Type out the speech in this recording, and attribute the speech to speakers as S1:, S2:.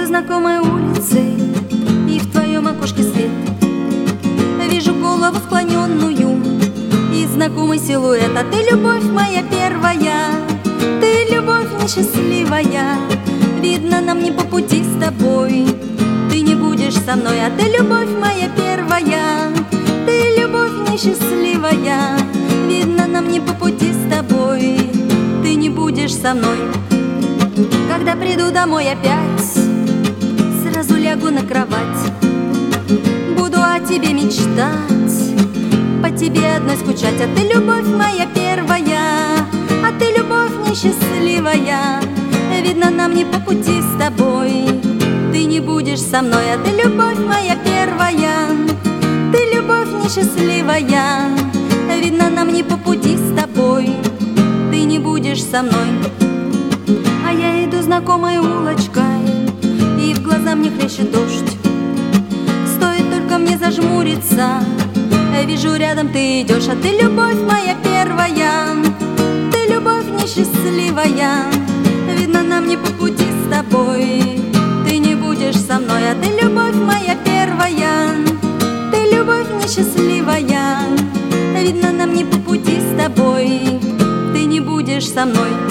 S1: знакомой улицей, и в твоем окошке свет. Вижу голову склоненную и знакомый силуэт. А ты любовь моя первая, ты любовь несчастливая. Видно, нам не по пути с тобой, ты не будешь со мной. А ты любовь моя первая, ты любовь несчастливая. Видно, нам не по пути с тобой, ты не будешь со мной. Когда приду домой опять, сразу лягу на кровать, буду о тебе мечтать, по тебе одной скучать. А ты любовь моя первая, а ты любовь несчастливая. Видно, нам не по пути с тобой, ты не будешь со мной. А ты любовь моя первая, ты любовь несчастливая. Видно, нам не по пути с тобой, ты не будешь со мной. А я иду знакомой улочкой, и в глаза мне хлещет дождь. Стоит только мне зажмуриться, вижу, рядом ты идешь. А ты любовь моя первая, ты любовь несчастливая. Видно, нам не по пути с тобой, ты не будешь со мной. А ты любовь моя первая, ты любовь несчастливая. Видно, нам не по пути с тобой, ты не будешь со мной.